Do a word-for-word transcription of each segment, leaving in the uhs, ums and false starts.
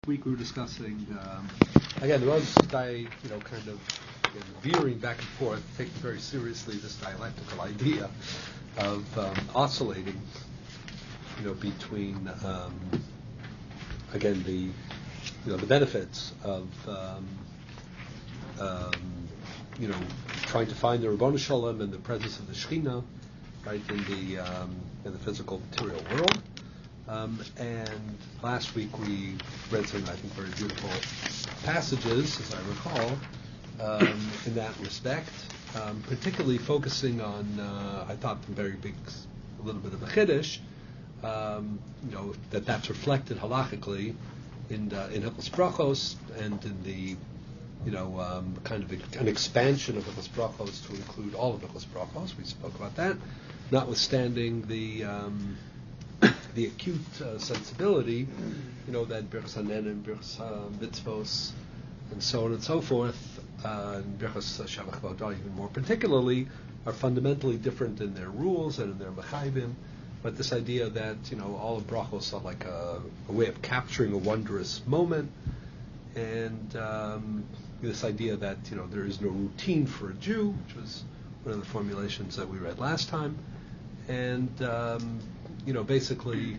Week we were discussing um, again there was guy you know kind of you know, veering back and forth, taking very seriously this dialectical idea of um, oscillating, you know, between um, again the you know the benefits of um, um, you know trying to find the Rabbanu Shalom and the presence of the Shekhinah, right, in the um, in the physical material world. Um, and last week we read some, I think, very beautiful passages, as I recall, um, in that respect, um, particularly focusing on, uh, I thought, a very big, a little bit of a chiddush, um, you know, that that's reflected halachically in uh, in Hilchos Brachos and in the, you know, um, kind of a, an expansion of Hilchos Brachos to include all of Hilchos Brachos. We spoke about that, notwithstanding the um, the acute uh, sensibility, you know, that Birchas Hanenim, Birchas uh, Mitzvos, and so on and so forth, uh, and Birchas Shavach Vodah even more particularly, are fundamentally different in their rules and in their mechayvim. But this idea that, you know, all of brachos are like a, a way of capturing a wondrous moment, and um, this idea that, you know, there is no routine for a Jew, which was one of the formulations that we read last time, and um, you know, basically,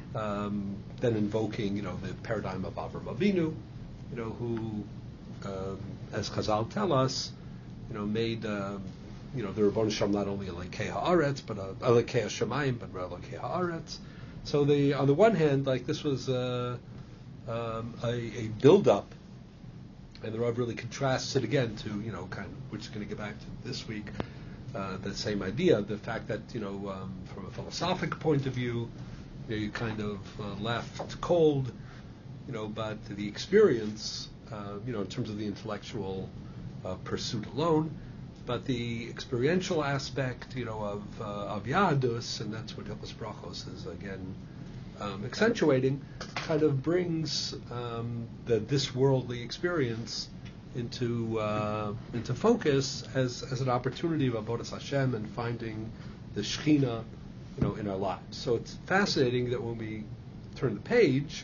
um, then invoking, you know, the paradigm of Avraham Avinu, you know, who, um, as Chazal tell us, you know, made, um, you know, the Rabbanu Shalom not only Elokei Haaretz, but uh, Elokei Hashemayim, but Elokei Haaretz. So they, on the one hand, like this was uh, um, a, a build-up, and the Rav really contrasts it again to, you know, kind of, which is going to get back to this week. Uh, the same idea, the fact that, you know, um, from a philosophic point of view, you know, you kind of uh, left cold, you know, but the experience, uh, you know, in terms of the intellectual uh, pursuit alone, but the experiential aspect, you know, of uh, of Yahadus, and that's what Hilchos Brachos is again um, accentuating, kind of brings um, the this worldly experience into uh, into focus as as an opportunity of avodas Hashem and finding the Shekhinah, you know, in our lives. So it's fascinating that when we turn the page,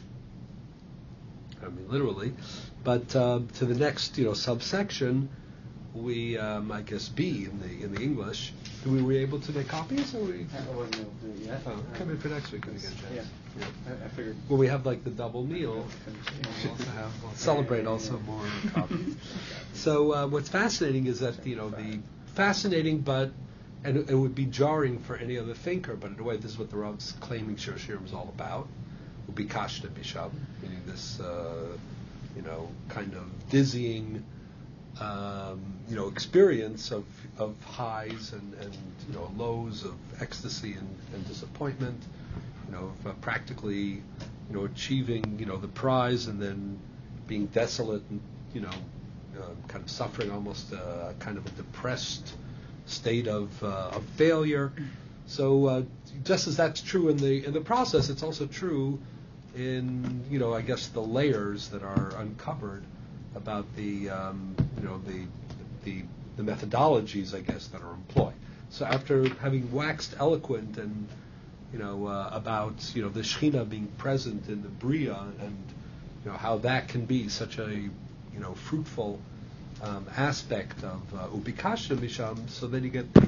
I mean literally, but uh, to the next, you know, subsection, we um, I guess B in the in the English. We were able to make copies, or we? I wasn't able to do it yet. Oh, come in for next week when you get a chance. Yeah, yeah. I, I figured. Well, we have like the double meal. We'll also have we'll celebrate also more copies. So uh, what's fascinating is that, you know, the fascinating, but and it, it would be jarring for any other thinker, but in a way, this is what the Rav's claiming Shir Shirim is all about. Would be kashta bisham, meaning this, uh, you know, kind of dizzying. Um, you know, experience of, of highs and, and you know lows of ecstasy and, and disappointment, you know, of uh, practically, you know, achieving, you know, the prize and then being desolate and, you know, uh, kind of suffering almost a kind of a depressed state of uh, of failure. So uh, just as that's true in the in the process, it's also true in, you know, I guess the layers that are uncovered about the um, you know the, the the methodologies, I guess, that are employed. So after having waxed eloquent and, you know, uh, about, you know, the Shekhinah being present in the Bria and, you know, how that can be such a, you know, fruitful um, aspect of Ubikasha Misham, so then you get the,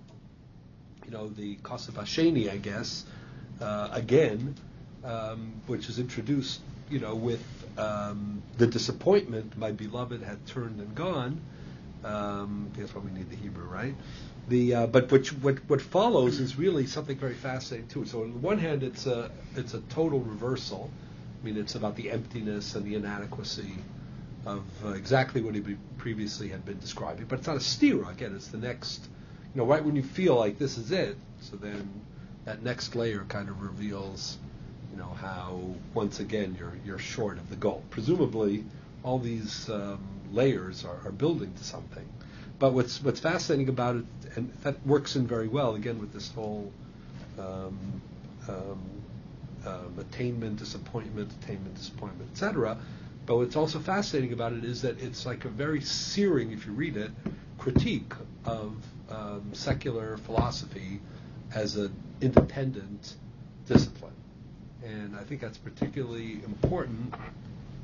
you know, the Kosef Hasheni, I guess, uh, again, um, which is introduced, you know, with um, the disappointment, my beloved had turned and gone. Um, that's why we need the Hebrew, right? The uh, but which, what what follows is really something very fascinating too. So on the one hand, it's a it's a total reversal. I mean, it's about the emptiness and the inadequacy of uh, exactly what he previously had been describing. But it's not a stira. Again, it's the next, you know, right when you feel like this is it. So then that next layer kind of reveals, you know, how once again you're you're short of the goal. Presumably, all these um, layers are, are building to something. But what's what's fascinating about it, and that works in very well again with this whole um, um, um, attainment, disappointment, attainment, disappointment, et cetera. But what's also fascinating about it is that it's like a very searing, if you read it, critique of um, secular philosophy as an independent discipline. And I think that's particularly important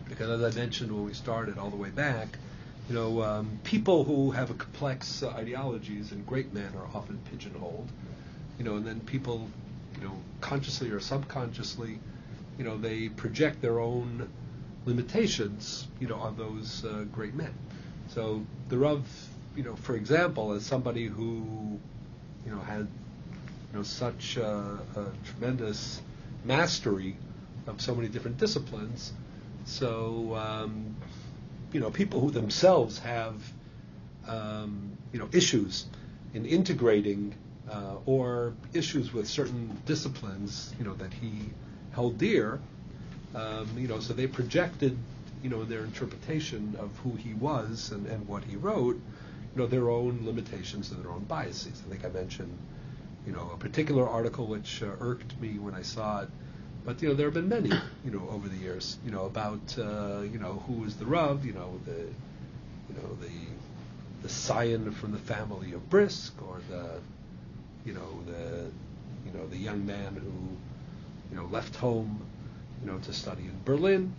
Because as I mentioned when we started all the way back, you know, um, people who have a complex uh, ideologies and great men are often pigeonholed, you know, and then people, you know, consciously or subconsciously, you know, they project their own limitations, you know, on those uh, great men. So the Rav, you know, for example, as somebody who, you know, had, you know, such uh, a tremendous mastery of so many different disciplines, so um, you know, people who themselves have, um, you know, issues in integrating uh, or issues with certain disciplines, you know, that he held dear, um, you know, so they projected, you know, in their interpretation of who he was and, and what he wrote, you know, their own limitations and their own biases. I think I mentioned, you know, a particular article which uh, irked me when I saw it. But, you know, there have been many, you know, over the years, you know, about, uh, you know, who is the Rav, you know, the, you know, the the scion from the family of Brisk, or the, you know, the, you know, the young man who, you know, left home, you know, to study in Berlin.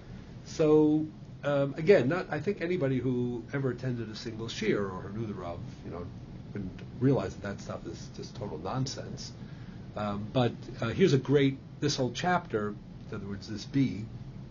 So, um, again, not, I think anybody who ever attended a single shiur or knew the Rav, you know, wouldn't realize that that stuff is just total nonsense. Um, but uh, here's a great, this whole chapter, in other words, this B,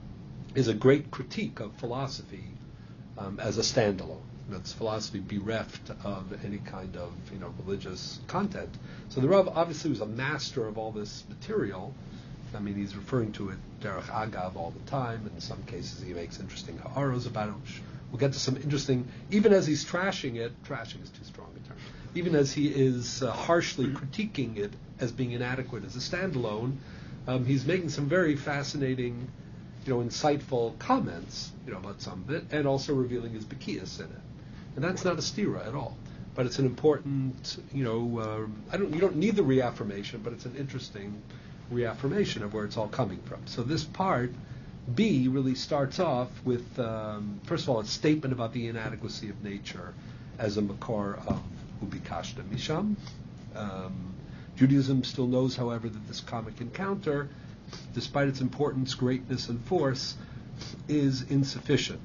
is a great critique of philosophy um, as a standalone. That's philosophy bereft of any kind of, you know, religious content. So the Rav obviously was a master of all this material. I mean, he's referring to it derech agav all the time. In some cases, he makes interesting ha'aros about it, which we'll get to some interesting, even as he's trashing it, trashing is too strong a term, even as he is uh, harshly critiquing it as being inadequate as a standalone, um, he's making some very fascinating, you know, insightful comments, you know, about some of it, and also revealing his bekias in it. And that's not a stira at all, but it's an important, you know, uh, I don't, you don't need the reaffirmation, but it's an interesting reaffirmation of where it's all coming from. So this part, B, really starts off with, um, first of all, a statement about the inadequacy of nature as a makor of ubikashta misham. Um, Judaism still knows, however, that this comic encounter, despite its importance, greatness, and force, is insufficient.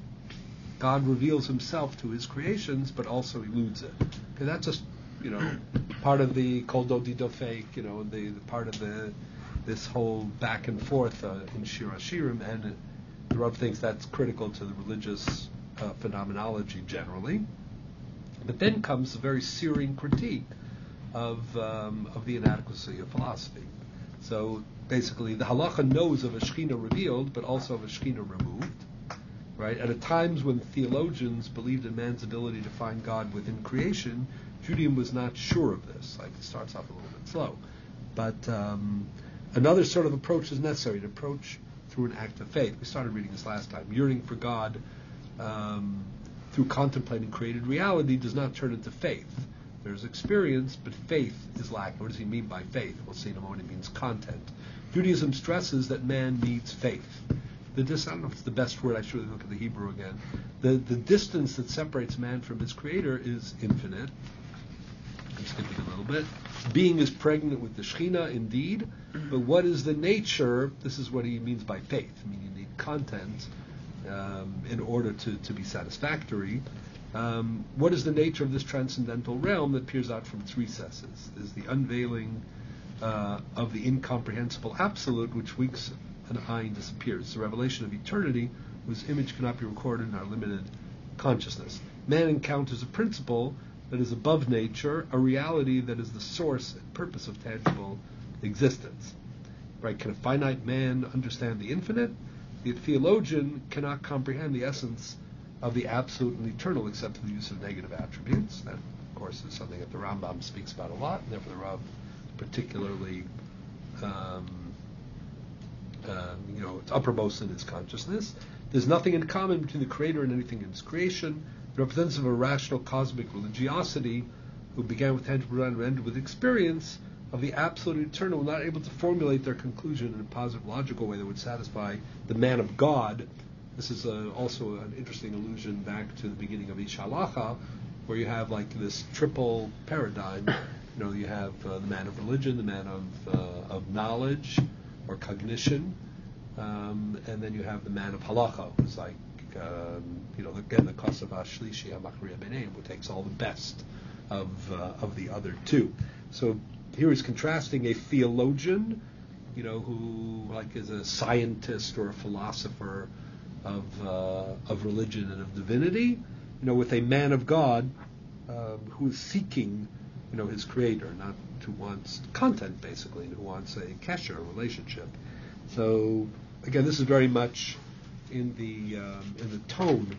God reveals himself to his creations, but also eludes it. Okay, that's just, you know, part of the kol do dido fake, you know, the, the part of the this whole back and forth uh, in Shir HaShirim, and it, the Rav thinks that's critical to the religious uh, phenomenology generally. But then comes a very searing critique of um, of the inadequacy of philosophy. So basically, the halacha knows of a shechina revealed, but also of a shechina removed. Right? At a times when theologians believed in man's ability to find God within creation, Judaism was not sure of this. Like, it starts off a little bit slow, but um, another sort of approach is necessary. An approach through an act of faith. We started reading this last time. Yearning for God um, through contemplating created reality does not turn into faith. There's experience, but faith is lacking. What does he mean by faith? We'll see in a moment. It means content. Judaism stresses that man needs faith. The dis- I don't know if it's the best word. I should really look at the Hebrew again. The the distance that separates man from his creator is infinite. I'm skipping a little bit. Being is pregnant with the Shekhinah, indeed, but what is the nature? This is what he means by faith. I mean, you need content um, in order to, to be satisfactory. Um, what is the nature of this transcendental realm that peers out from its recesses? Is the unveiling uh, of the incomprehensible absolute, which winks an eye and disappears. The revelation of eternity, whose image cannot be recorded in our limited consciousness. Man encounters a principle that is above nature, a reality that is the source and purpose of tangible existence. Right? Can a finite man understand the infinite? The theologian cannot comprehend the essence of the absolute and eternal except through the use of negative attributes. That, of course, is something that the Rambam speaks about a lot, and therefore the Rav particularly um, um, you know, it's uppermost in his consciousness. There's nothing in common between the Creator and anything in his creation. The representatives of a rational cosmic religiosity who began with tangible and ended with experience of the absolute eternal were not able to formulate their conclusion in a positive, logical way that would satisfy the man of God. This is a, also an interesting allusion back to the beginning of Ish Halacha, where you have like this triple paradigm. You know, you have uh, the man of religion, the man of uh, of knowledge or cognition, Um, and then you have the man of halacha, who's like, um, you know, again, the Kosav Shlishi HaMachriya B'neiim, who takes all the best of uh, of the other two. So here he's contrasting a theologian, you know, who like is a scientist or a philosopher of uh, of religion and of divinity, you know, with a man of God um, who is seeking, you know, his creator, not who wants content basically, and who wants a kesher, a relationship. So again, this is very much in the um, in the tone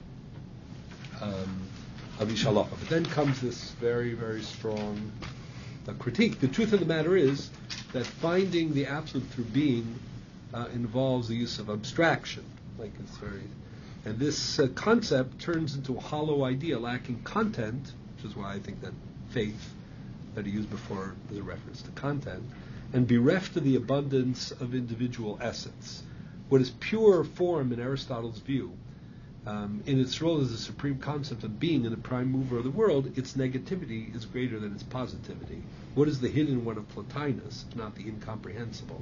um, of Ish Halacha. But then comes this very, very strong uh, critique. The truth of the matter is that finding the absolute through being uh, involves the use of abstraction. Like it's very, and this uh, concept turns into a hollow idea lacking content, which is why I think that faith that he used before was a reference to content, and bereft of the abundance of individual essence. What is pure form in Aristotle's view, um, in its role as the supreme concept of being and the prime mover of the world, its negativity is greater than its positivity. What is the hidden one of Plotinus, if not the incomprehensible?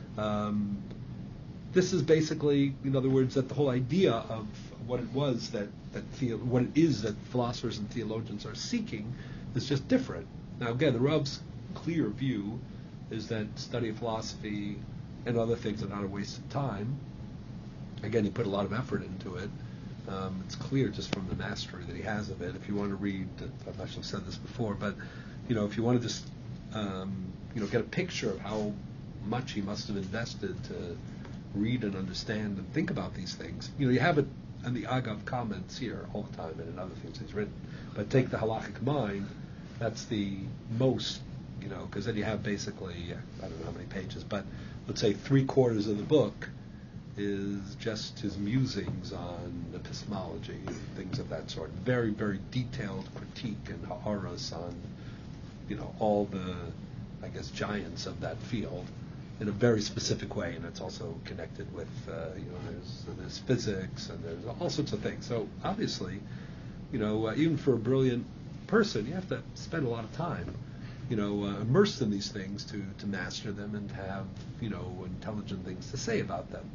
Um, this is basically, in other words, that the whole idea of what it was that, that theo- what it is that philosophers and theologians are seeking is just different. Now again, the Rav's clear view is that study of philosophy and other things are not a waste of time. Again, he put a lot of effort into it. Um, it's clear just from the mastery that he has of it. If you want to read, I've actually said this before, but you know, if you want to just um, you know get a picture of how much he must have invested to read and understand and think about these things, you know, you have it in the Agav comments here all the time and in other things he's written. But take the Halachic Mind, that's the most, you know, because then you have basically, I don't know how many pages, but let's say three quarters of the book is just his musings on epistemology and things of that sort. Very, very detailed critique and ha'aras on, you know, all the, I guess, giants of that field in a very specific way, and it's also connected with, uh, you know, there's, there's physics and there's all sorts of things. So obviously, you know, uh, even for a brilliant person, you have to spend a lot of time, you know, uh, immersed in these things to, to master them and have, you know, intelligent things to say about them.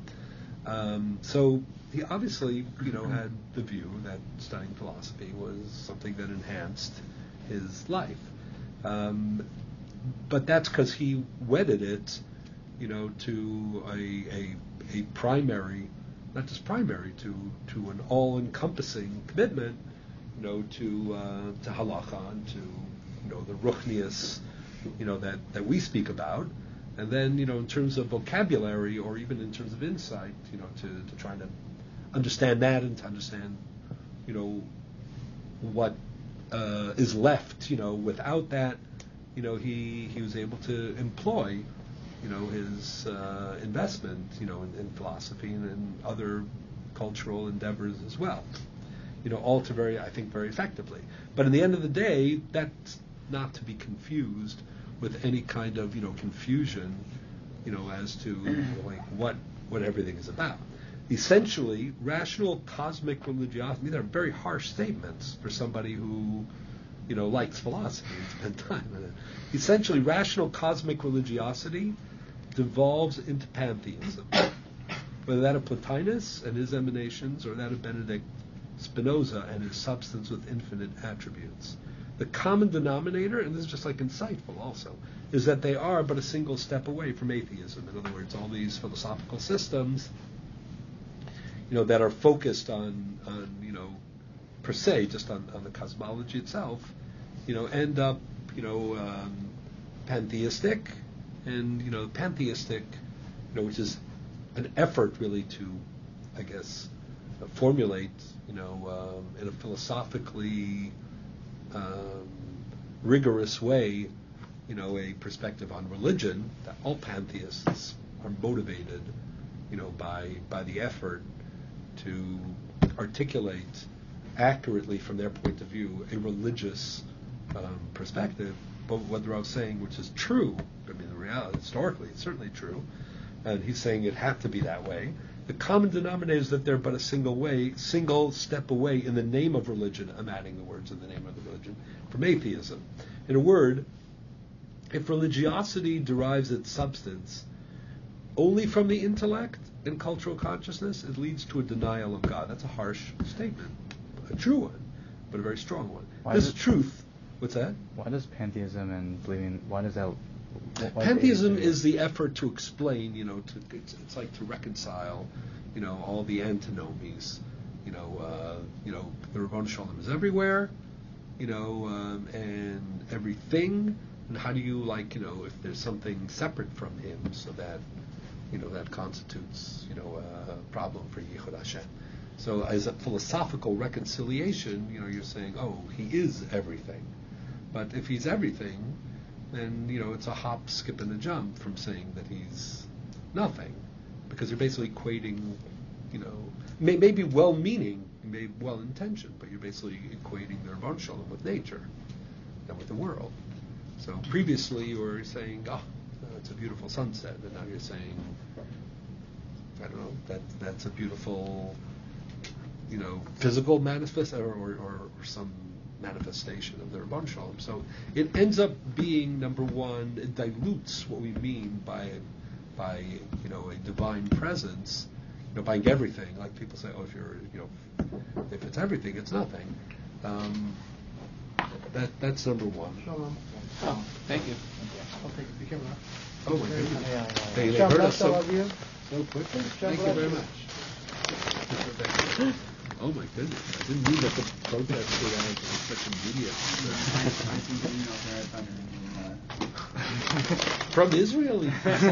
Um, so he obviously, you know, had the view that studying philosophy was something that enhanced his life. Um, but that's because he wedded it, you know, to a, a a primary, not just primary, to to an all-encompassing commitment, you know, to uh, to halacha and to, you know, the ruchnius, you know, that, that we speak about, and then, you know, in terms of vocabulary or even in terms of insight, you know, to, to try to understand that and to understand, you know, what uh, is left, you know, without that, you know, he he was able to employ, you know, his uh, investment, you know, in, in philosophy and in other cultural endeavors as well, you know, all to very, I think, very effectively. But in the end of the day, that's not to be confused with any kind of, you know, confusion, you know, as to like what what everything is about. Essentially, rational cosmic religiosity, I mean, they're very harsh statements for somebody who, you know, likes philosophy and spend time in it. Essentially, rational cosmic religiosity devolves into pantheism, whether that of Plotinus and his emanations or that of Benedict Spinoza and his substance with infinite attributes. The common denominator, and this is just like insightful also, is that they are but a single step away from atheism. In other words, all these philosophical systems, you know, that are focused on, on you know, per se, just on, on the cosmology itself, you know, end up, you know, um, pantheistic, and, you know, pantheistic, you know, which is an effort really to, I guess, uh, formulate, you know, um, in a philosophically um, rigorous way, you know, a perspective on religion, that all pantheists are motivated, you know, by by the effort to articulate accurately from their point of view a religious um, perspective. But what I was saying, which is true, I mean, the reality, historically, it's certainly true, and he's saying it had to be that way. The common denominator is that they're but a single way, single step away in the name of religion. I'm adding the words in the name of the religion from atheism. In a word, if religiosity derives its substance only from the intellect, in cultural consciousness, it leads to a denial of God. That's a harsh statement, a true one, but a very strong one. Why this does, truth, what's that? Why does pantheism and believing, why does that... Why Pantheism is the effort to explain, you know, to it's, it's like to reconcile, you know, all the antinomies. You know, uh, you know, the Ribono Shel Olam is everywhere, you know, um, and everything. And how do you, like, you know, if there's something separate from him, so that, you know, that constitutes, you know, a problem for Yichud Hashem. So as a philosophical reconciliation, you know, you're saying, oh, he is everything. But if he's everything, then, you know, it's a hop, skip, and a jump from saying that he's nothing. Because you're basically equating, you know, may, maybe well-meaning, maybe well-intentioned, but you're basically equating the Ribono Shel Olam with nature and with the world. So previously you were saying, oh, it's a beautiful sunset, and now you're saying, I don't know, that that's a beautiful, you know, physical manifest or, or, or, or some manifestation of the Ribono Shel Olam. So it ends up being, number one, it dilutes what we mean by, by you know, a divine presence, you know, by everything. Like people say, oh, if you're, you know, if it's everything, it's nothing. Um, that that's number one. Shalom. Oh, thank you. I'll take the camera. Oh my goodness. Yeah, yeah, yeah. They, they Shabbat heard us so, all of you. so quickly. Shabbat Thank you very you. much. Oh my goodness. I didn't mean that the protest would have such immediate. From Israel?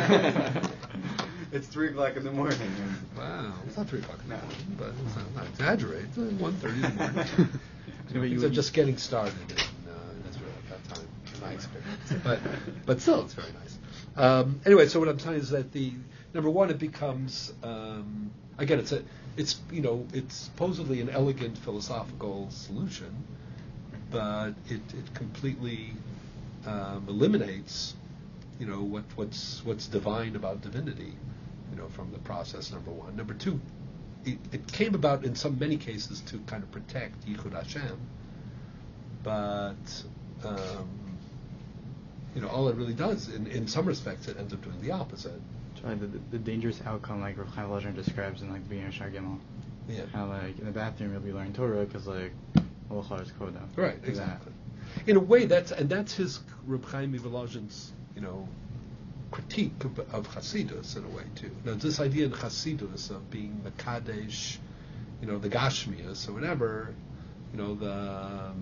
It's three o'clock in the morning. Wow. It's not three o'clock in the No. morning, but it's not, not exaggerate. It's one thirty in the morning. Yeah, but Things you- are just getting started in, uh, in Israel at that time, in my experience. But, but still, it's very nice. Um, anyway, so what I'm saying is that the number one, it becomes um, again, it's a, it's you know, it's supposedly an elegant philosophical solution, but it, it completely um, eliminates, you know, what what's what's divine about divinity, you know, from the process. Number one. Number two, it, it came about in some many cases to kind of protect Yichud Hashem, but um, you know, all it really does, in, in some respects, it ends up doing the opposite. Try the, the dangerous outcome, like Rav Chaim Volozhin describes in like the beginning of Shar Gimel. Yeah. How like in the bathroom you'll be learning Torah because like Halacha is Koda. Right, Do exactly. In a way, that's and that's his Reb Chaim Volozhin's, you know, critique of, of Hasidus in a way too. Now, this idea in Hasidus of being the Kadesh, you know, the Gashmias or whatever, you know, the um,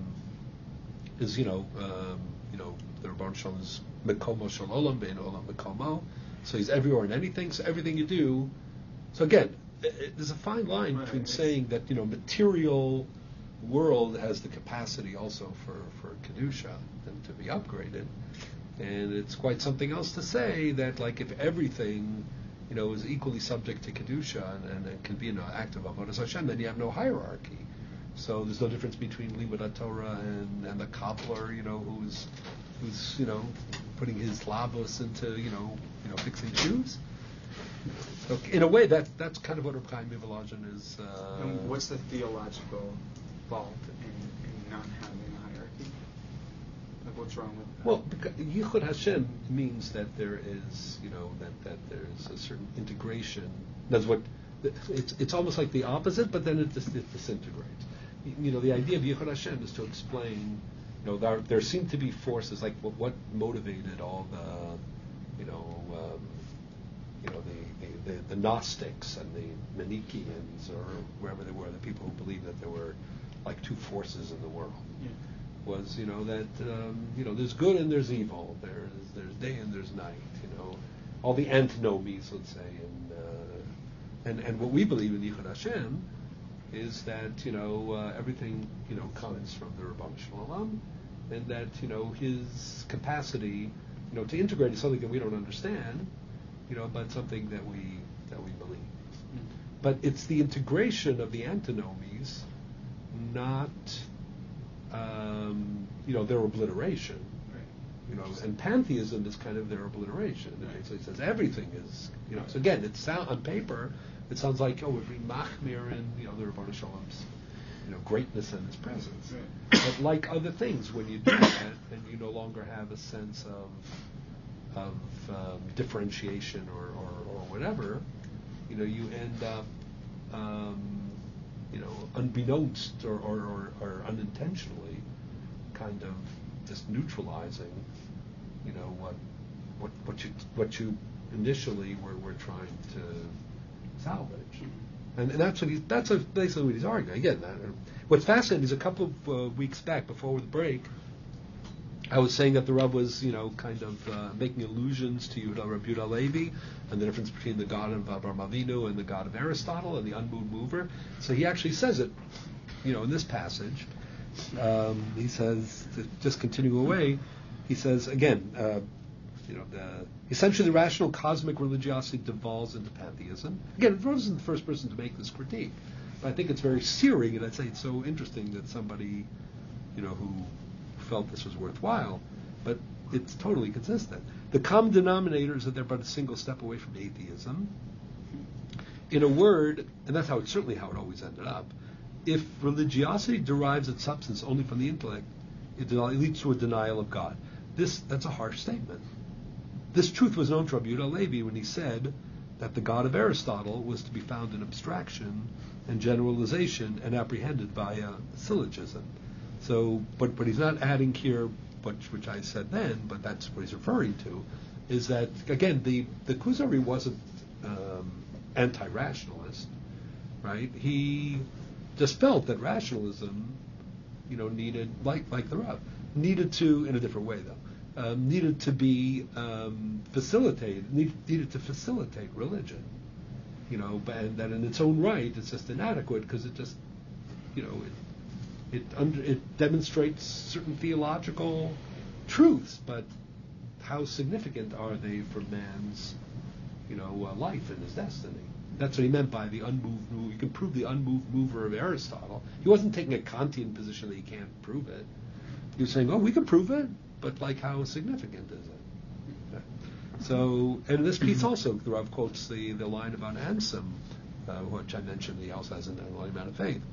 is you know, um, you know, the Ribono Shel Olam is Mekomo Shel Olam Bein Olam Mekomo, so he's everywhere in anything. So everything you do. So again, it, it, there's a fine line Right, between it's- saying that, you know, material world has the capacity also for, for Kedusha and to be upgraded. And it's quite something else to say that, like, if everything, you know, is equally subject to Kedusha and, and, and can be an act of Avodas Hashem, then you have no hierarchy. So there's no difference between Limud Torah and, and the cobbler, you know, who's, who's, you know, putting his lavos into, you know, you know, fixing shoes. So in a way, that that's kind of what Reb Chaim Volozhin is. Uh, And what's the theological fault in, in not having a hierarchy? Like, what's wrong with that? Well, because Yichud Hashem means that there is, you know, that, that there's a certain integration. That's what it's. It's almost like the opposite, but then it, dis, it disintegrates. You, you know, the idea of Yichud Hashem is to explain. You know, there, there seem to be forces like what, what motivated all the, you know, um, you know, the, the, the, the Gnostics and the Manichaeans or wherever they were, the people who believed that there were like two forces in the world. Yeah. Was, you know, that um, you know, there's good and there's evil, there's there's day and there's night, you know, all the antinomies, let's say, and uh, and and what we believe in Yichud Hashem is that, you know, uh, everything, you know, comes from the Ribono Shel Olam, and that, you know, his capacity, you know, to integrate is something that we don't understand, you know, but something that we that we believe. Mm. But it's the integration of the antinomies, not Um, you know, their obliteration. Right. You know, and pantheism is kind of their obliteration. Right. So it says everything is, you know. So again, it sound on paper, it sounds like, oh, we're being machmir in, you know, the Ribono Shel Olam's, you know, greatness and his presence. Right. But like other things, when you do that, then you no longer have a sense of of um, differentiation or, or, or whatever. you know, you end up, um, you know, unbeknownst or, or, or, or unintentionally, kind of just neutralizing, you know, what what what you what you initially were, were trying to salvage, and, and that's what he's that's a, basically what he's arguing. Again, that, uh, what's fascinating is a couple of uh, weeks back before the break, I was saying that the Rav was, you know, kind of uh, making allusions to Yehuda Rabbi Yehuda Levi and the difference between the God of Avraham Avinu and the God of Aristotle and the unmoved mover. So he actually says it, you know, in this passage. Um, he says, to just continue away, he says, again, uh, you know, the, essentially the rational cosmic religiosity devolves into pantheism. Again, Rav isn't the first person to make this critique, but I think it's very searing, and I'd say it's so interesting that somebody, you know, who felt this was worthwhile, but it's totally consistent. The common denominator is that they're but a single step away from atheism. In a word, and that's how it's certainly how it always ended up, if religiosity derives its substance only from the intellect, it leads to a denial of God. This that's a harsh statement. This truth was known to Rabbi Yehuda Levi when he said that the God of Aristotle was to be found in abstraction and generalization and apprehended via syllogism. So, but but he's not adding here, which, which I said then, but that's what he's referring to, is that, again, the, the Kuzari wasn't um, anti-rationalist, right? He just felt that rationalism, you know, needed, like like the Rav, needed to, in a different way though, um, needed to be um, facilitated, need, needed to facilitate religion, you know, and that in its own right it's just inadequate because it just, you know, it, It, under, it demonstrates certain theological truths, but how significant are they for man's, you know, uh, life and his destiny? That's what he meant by the unmoved mover. You can prove the unmoved mover of Aristotle. He wasn't taking a Kantian position that you can't prove it. He was saying, oh, we can prove it, but like how significant is it? Okay. So, and in this piece also, the Rav quotes the, the line about Anselm, uh, which I mentioned he also has in the Holy Man of Faith.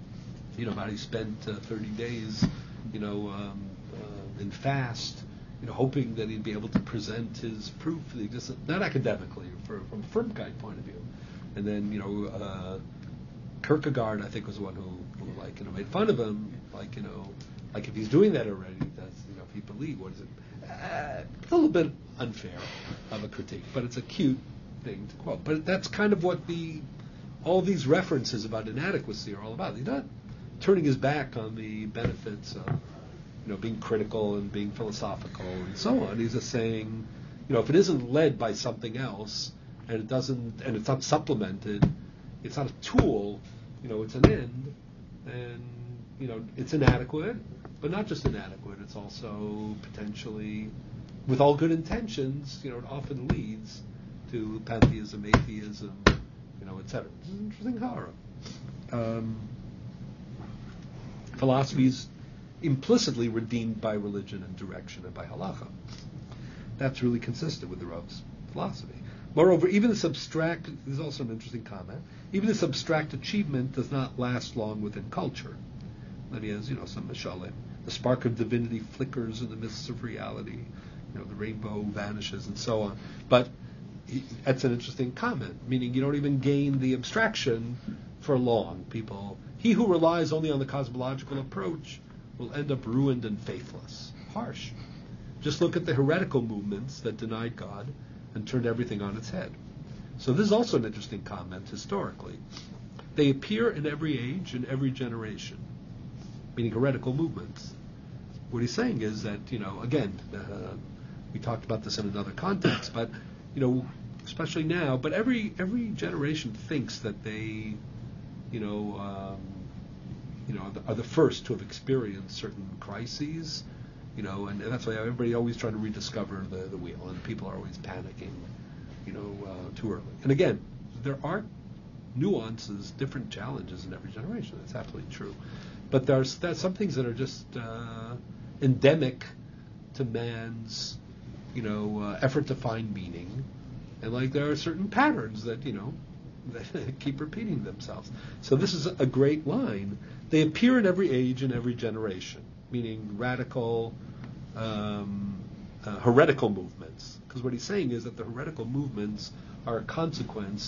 You know, about he spent uh, thirty days, you know, um, uh, in fast, you know, hoping that he'd be able to present his proof of the existence, not academically, for, from a Firmkeit point of view. And then, you know, uh, Kierkegaard, I think, was the one who, who, like, you know, made fun of him, like, you know, like if he's doing that already, that's, you know, if he believed, what is it? Uh, a little bit unfair of a critique, but it's a cute thing to quote. But that's kind of what the all these references about inadequacy are all about. He's not turning his back on the benefits of, you know, being critical and being philosophical and so on. He's just saying, you know, if it isn't led by something else and it doesn't, and it's not supplemented, it's not a tool, you know, it's an end, and, you know, it's inadequate, but not just inadequate, it's also potentially, with all good intentions, you know, it often leads to pantheism, atheism, you know, et cetera. It's an interesting horror. Um, Philosophy is implicitly redeemed by religion and direction and by halacha. That's really consistent with the Rav's philosophy. Moreover, even this abstract, this is also an interesting comment, even this abstract achievement does not last long within culture. That is, you know, some mashalim. The spark of divinity flickers in the midst of reality. You know, the rainbow vanishes and so on. But he, that's an interesting comment, meaning you don't even gain the abstraction for long. People, he who relies only on the cosmological approach will end up ruined and faithless. Harsh. Just look at the heretical movements that denied God and turned everything on its head. So this is also an interesting comment historically. They appear in every age and every generation, meaning heretical movements. What he's saying is that, you know, again, uh, we talked about this in another context, but, you know, especially now, but every every generation thinks that they, you know, um, you know, are the, are the first to have experienced certain crises, you know, and, and that's why everybody always trying to rediscover the, the wheel, and people are always panicking, you know, uh, too early. And again, there are nuances, different challenges in every generation. That's absolutely true. But there's, there's some things that are just uh, endemic to man's, you know, uh, effort to find meaning. And like there are certain patterns that, you know, that keep repeating themselves. So this is a great line. They appear in every age and every generation, meaning radical, um, uh, heretical movements. Because what he's saying is that the heretical movements are a consequence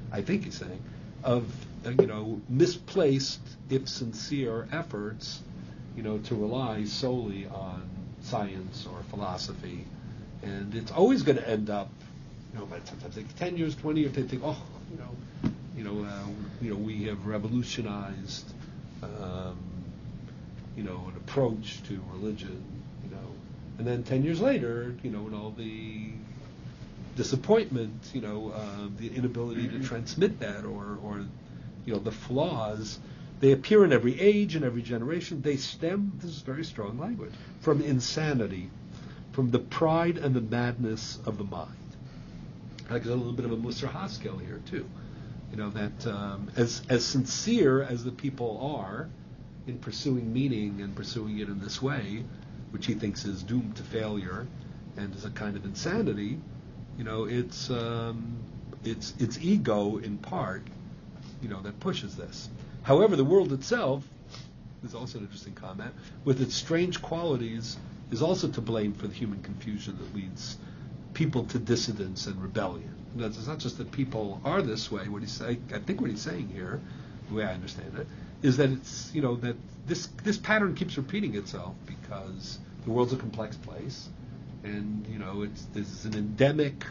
I think he's saying, of uh, you know misplaced, if sincere, efforts, you know, to rely solely on science or philosophy, and it's always going to end up, you know, by sometimes take ten years, twenty years, they think, oh, you know, you know, uh, you know, we have revolutionized, um, you know, an approach to religion, you know, and then ten years later, you know, and all the disappointment, you know, uh, the inability to transmit that, or, or, you know, the flaws, they appear in every age and every generation. They stem, this is very strong language, from insanity, from the pride and the madness of the mind. Like there's a little bit of a Musar Haskell here too, you know, that um, as as sincere as the people are in pursuing meaning and pursuing it in this way, which he thinks is doomed to failure and is a kind of insanity, you know, it's um, it's it's ego in part, you know, that pushes this. However, the world itself is also an interesting comment, with its strange qualities, is also to blame for the human confusion that leads people to dissidence and rebellion. And it's not just that people are this way. What he's saying, I think, what he's saying here, the way I understand it, is that it's, you know, that this this pattern keeps repeating itself because the world's a complex place, and you know, it's there's an endemic,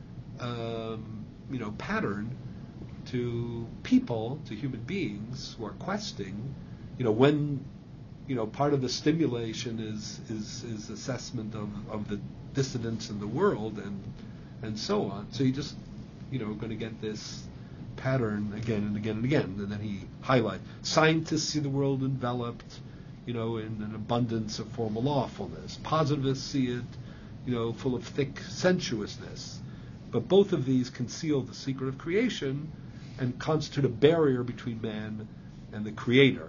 um, you know, pattern to people, to human beings who are questing, you know, when, you know, part of the stimulation is is, is assessment of, of the dissidents in the world and and so on. So you just, you know, going to get this pattern again and again and again. And then he highlights, scientists see the world enveloped, you know, in an abundance of formal lawfulness. Positivists see it, you know, full of thick sensuousness. But both of these conceal the secret of creation and constitute a barrier between man and the Creator.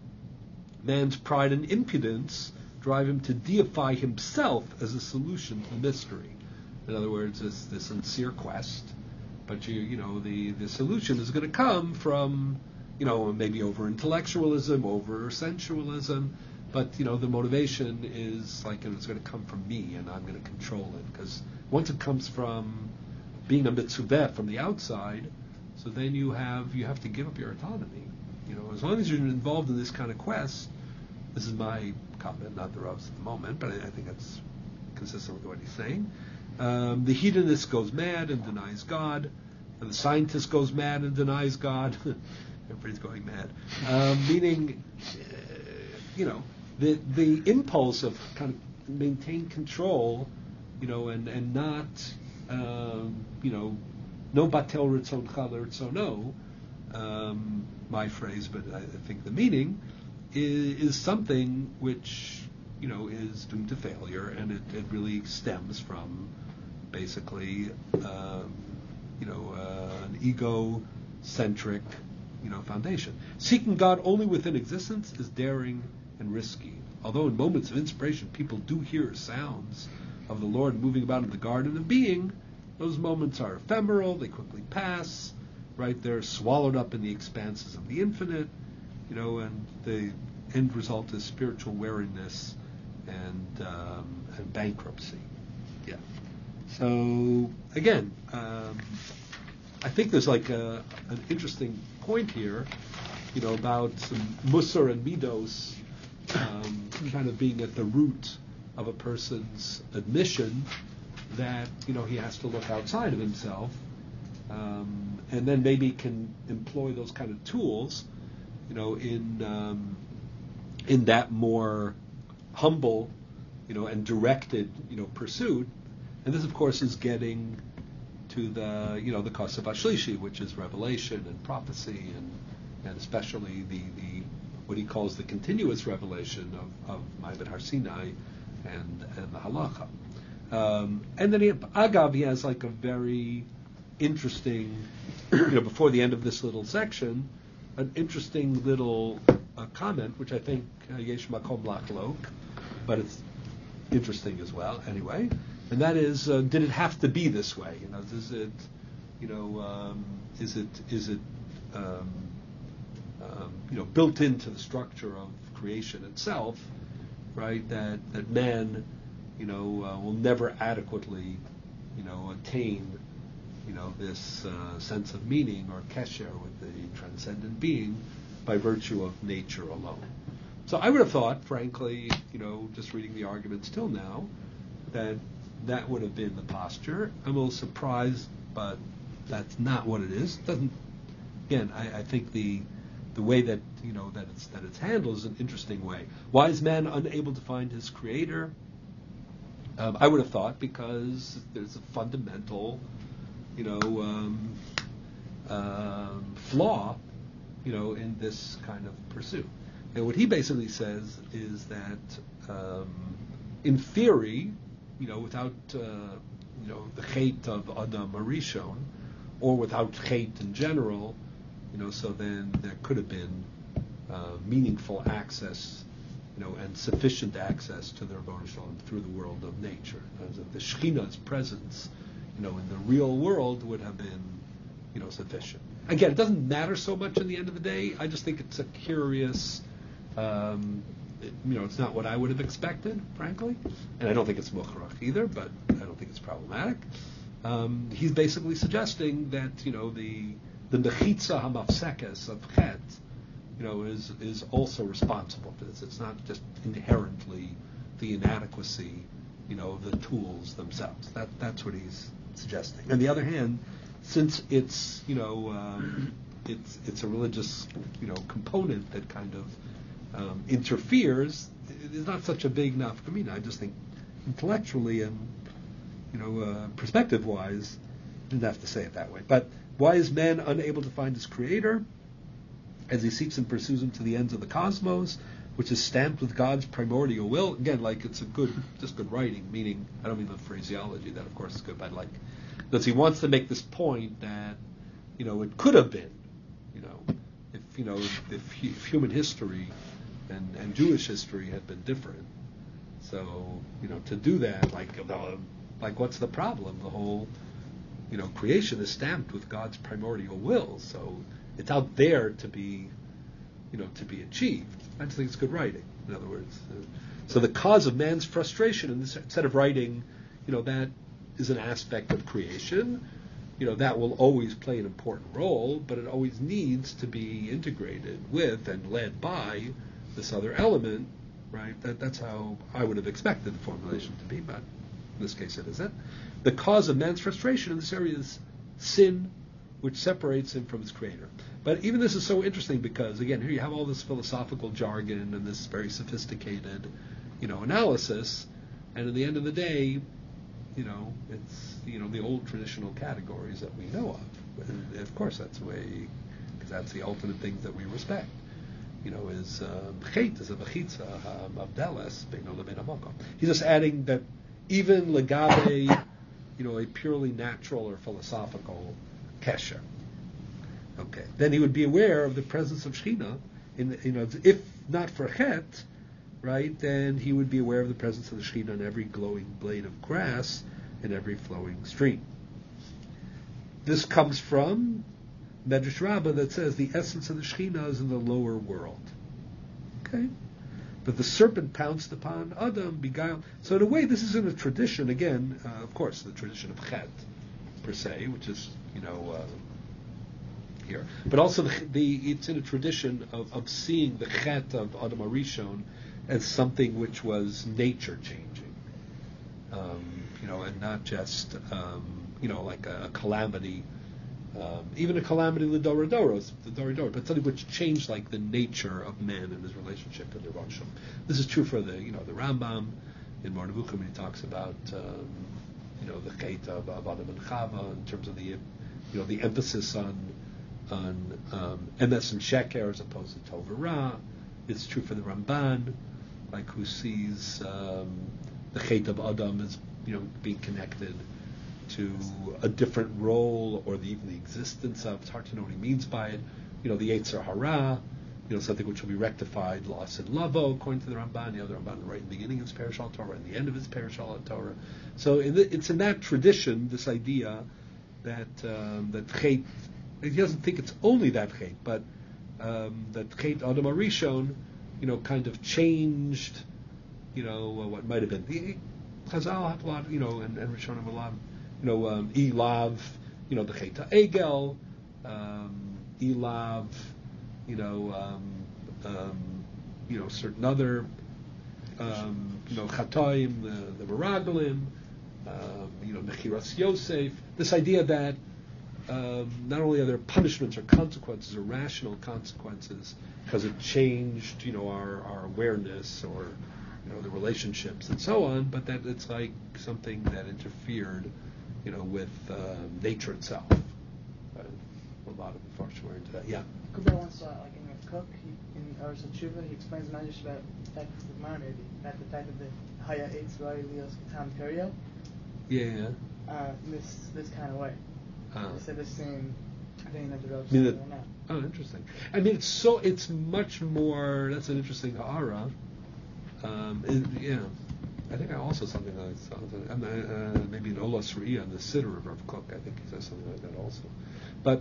Man's pride and impudence drive him to deify himself as a solution to the mystery. In other words, it's the sincere quest, but you you know the, the solution is going to come from, you know, maybe over intellectualism, over sensualism, but you know the motivation is like, you know, it's going to come from me and I'm going to control it, because once it comes from being a mitzvah from the outside, so then you have you have to give up your autonomy. You know, as long as you're involved in this kind of quest, this is my comment, not the Rav's at the moment, but I, I think that's consistent with what he's saying. Um, the hedonist goes mad and denies God, and the scientist goes mad and denies God. Everybody's going mad. Um, meaning, uh, you know, the the impulse of kind of maintain control, you know, and and not, um, you know, no batel ritzon chal ritzono, um my phrase, but I, I think the meaning is, is something which, you know, is doomed to failure, and it, it really stems from basically, um, you know, uh, an ego-centric, you know, foundation. Seeking God only within existence is daring and risky. Although in moments of inspiration people do hear sounds of the Lord moving about in the garden of being, those moments are ephemeral, they quickly pass, right? They're swallowed up in the expanses of the infinite, you know, and the end result is spiritual weariness and um, and bankruptcy. Yeah. So again, um, I think there's like a, an interesting point here, you know, about some Musar and Midos um, kind of being at the root of a person's admission that, you know, he has to look outside of himself, um, and then maybe can employ those kind of tools, you know, in um, in that more humble, you know, and directed, you know, pursuit. And this, of course, is getting to the, you know, the Kosev Ashlishi, which is revelation and prophecy, and and especially the, the what he calls the continuous revelation of, of Ma'avid Har Sinai and and the Halacha. Um, and then he, Agav, he has like a very interesting, you know, before the end of this little section, an interesting little uh, comment, which I think uh, Yesh Makom Lachlok, but it's interesting as well anyway. And that is, uh, did it have to be this way? You know, does it, you know, um, is it is it, um, um, you know, built into the structure of creation itself, right? That that man, you know, uh, will never adequately, you know, attain you know, this uh, sense of meaning or kesher with the transcendent being by virtue of nature alone. So I would have thought, frankly, you know, just reading the arguments till now, that that would have been the posture. I'm a little surprised, but that's not what it is. It doesn't. Again, I, I think the the way that you know that it's that it's handled is an interesting way. Why is man unable to find his creator? Um, I would have thought because there's a fundamental, you know, um, um, flaw, you know, in this kind of pursuit. And what he basically says is that, um, in theory, you know, without uh, you know the chait of Adam Arishon, or without chait in general, you know, so then there could have been uh, meaningful access, you know, and sufficient access to the Rebbeinu Shalom through the world of nature. As if the Shekhinah's presence, you know, in the real world would have been, you know, sufficient. Again, it doesn't matter so much in the end of the day. I just think it's a curious, um, it, you know, it's not what I would have expected, frankly, and I don't think it's mukhrach either, but I don't think it's problematic. Um, he's basically suggesting that, you know, the the mechitza hamafsekes of chet, you know, is is also responsible for this. It's not just inherently the inadequacy, you know, of the tools themselves. That that's what he's suggesting. On the other hand, since it's you know um, it's it's a religious you know component that kind of um, interferes, it's not such a big nafkamina. I just think intellectually and you know uh, perspective-wise, didn't have to say it that way. But why is man unable to find his creator? As he seeks and pursues him to the ends of the cosmos, which is stamped with God's primordial will. Again, like it's a good, just good writing, meaning, I don't mean the phraseology, that of course is good, but like, because he wants to make this point that, you know, it could have been, you know, if, you know, if, if human history and, and Jewish history had been different. So, you know, to do that, like, like what's the problem? The whole, you know, creation is stamped with God's primordial will, so it's out there to be, you know, to be achieved. I just think it's good writing, in other words. Uh, so the cause of man's frustration, in this, instead of writing, you know, that is an aspect of creation, you know, that will always play an important role, but it always needs to be integrated with and led by this other element, right? That, that's how I would have expected the formulation to be, but in this case it isn't. The cause of man's frustration in this area is sin, which separates him from his creator. But even this is so interesting because, again, here you have all this philosophical jargon and this very sophisticated, you know, analysis, and at the end of the day, you know, it's, you know, the old traditional categories that we know of. And of course, that's the way, because that's the ultimate things that we respect. You know, is chait is a mechitza abdeles beino lebein hamakom. He's just adding that even legabe, you know, a purely natural or philosophical kesher. Okay. Then he would be aware of the presence of Shekhinah. In, you know, if not for Chet, right, then he would be aware of the presence of the Shekhinah in every glowing blade of grass and every flowing stream. This comes from Medrash Rabbah that says the essence of the Shekhinah is in the lower world. Okay. But the serpent pounced upon Adam, beguiled. So in a way, this is in a tradition, again, uh, of course, the tradition of Chet, per se, which is, you know, uh, here. But also the, the it's in a tradition of, of seeing the Chet of Adam Arishon as something which was nature changing, um, you know, and not just um, you know like a, a calamity, um, even a calamity the Dorodoros, the Dorodoros, but something which changed like the nature of man and his relationship to the Rosh. This is true for the you know the Rambam in Moreh Nevuchim when he talks about um, you know the Chet of, of Adam and Chava in terms of the you know the emphasis on on um, emes and sheker as opposed to tov and ra. It's true for the Ramban, like who sees um, the Chet of Adam as you know being connected to a different role or the, even the existence of. It's hard to know what he means by it. You know the Yetzer Hara, you know something which will be rectified, loss and lavo, according to the Ramban. You know the Ramban right in the beginning of his Parashal Torah, and the end of his Parashal Torah. So in the, it's in that tradition, this idea that um, that Chet. He doesn't think it's only that Chet, but um, that Chet Adam Arishon, you know, kind of changed, you know, uh, what might have been. The Chazal have a lot, you know, and, and Rishonim a lot, you know, um, Elav, you know, the Cheta Egel, um, Elav, you know, um, um, you know, certain other, um, you know, Chatoim, the, the Meraglim, um, you know, Mechiras Yosef. This idea that um, not only are there punishments or consequences or rational consequences because it changed, you know, our, our awareness or, you know, the relationships and so on, but that it's like something that interfered, you know, with uh, nature itself. Uh, a lot of the Farsh were into that. Yeah. Kuber once, uh, like in a Cook, he, in Oris Tshuva, he explains Manish about the fact of the Gemara, maybe, about the fact of the Haya Eitz Roi Lios Katam Perio. Yeah. Uh, in this this kind of way. Uh, They said the same thing that the Rav I mean, said that- right now. Oh, interesting. I mean, it's so it's much more. That's an interesting ha'ara. Um, it, yeah, I think I also something like something. Uh, maybe an Olas Re'iyah on the Siddur of Rav Kook. I think he says something like that also. But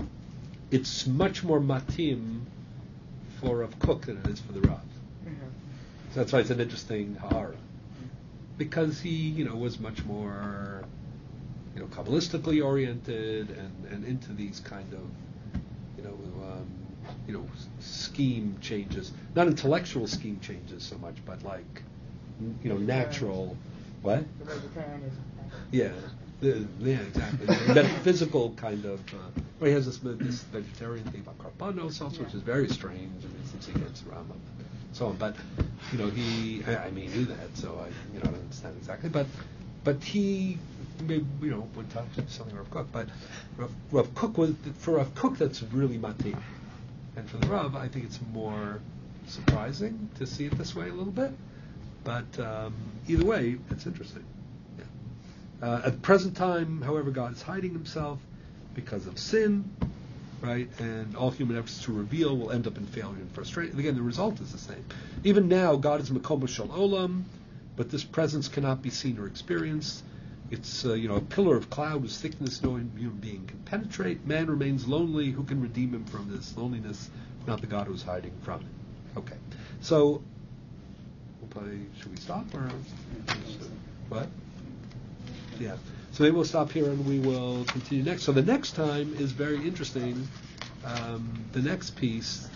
it's much more matim for Rav Kook than it is for the Rav. Mm-hmm. So that's why it's an interesting ha'ara, because he, you know, was much more, you know, kabbalistically oriented and, and into these kind of, you know, um, you know, scheme changes, not intellectual scheme changes so much, but like, you know, natural. What? The vegetarianism. Yeah, the, yeah, exactly. Metaphysical kind of. Uh, well, he has this this vegetarian thing about karbanos also, which is very strange. I mean, since he gets Rambam and so on, but you know, he. I, I mean, he knew that, so I, you know, don't understand exactly, but but he. Maybe, you know, would talk to something Rav Kook, but Rav, Rav Kook was for Rav Kook that's really matim, and for the Rav I think it's more surprising to see it this way a little bit, but um, either way it's interesting. Yeah. Uh, at the present time, however, God is hiding Himself because of sin, right? And all human efforts to reveal will end up in failure and frustration. Again, the result is the same. Even now, God is Mekom Shel Olam, but this presence cannot be seen or experienced. It's, uh, you know, a pillar of cloud whose thickness no human being can penetrate. Man remains lonely. Who can redeem him from this loneliness? Not the God who's hiding from it. Okay. So, we'll play, should we stop or? What? Yeah. So maybe we'll stop here and we will continue next. So the next time is very interesting. Um, the next piece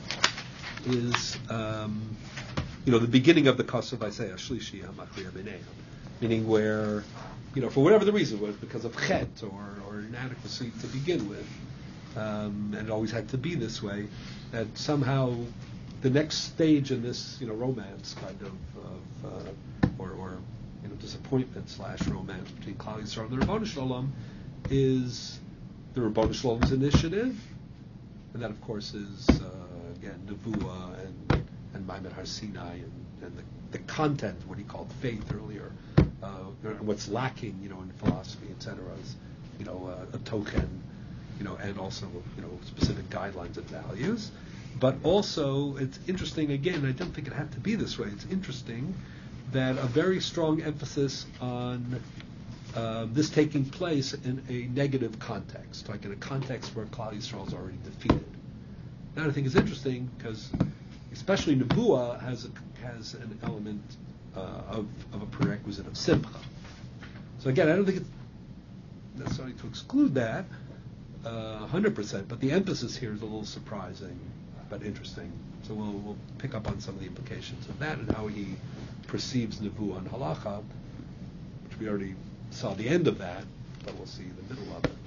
is, um, you know, the beginning of the Kosev Isaiah, Shlishi HaMachriya B'neihem. Meaning where, you know, for whatever the reason was, because of chet or, or inadequacy to begin with, um, and it always had to be this way, that somehow the next stage in this, you know, romance kind of, of uh, or, or, you know, disappointment slash romance between Klal Yisrael and the Ribono Shel Olam is the Ribono Shel Olam's initiative, and that of course is uh, again Nevuah and and Maimed Har Sinai and, and the, the content, what he called faith earlier. Uh, what's lacking, you know, in philosophy, et cetera, is, you know, uh, a token, you know, and also, you know, specific guidelines and values. But also, it's interesting, again, I don't think it had to be this way. It's interesting that a very strong emphasis on uh, this taking place in a negative context, like in a context where Klal Yisrael is already defeated. That I think is interesting because, especially Nebuah has a, has an element Uh, of, of a prerequisite of simcha. So again, I don't think it's necessarily to exclude that uh, one hundred percent, but the emphasis here is a little surprising, but interesting. So we'll, we'll pick up on some of the implications of that and how he perceives Nebuah and Halacha, which we already saw the end of that, but we'll see the middle of it.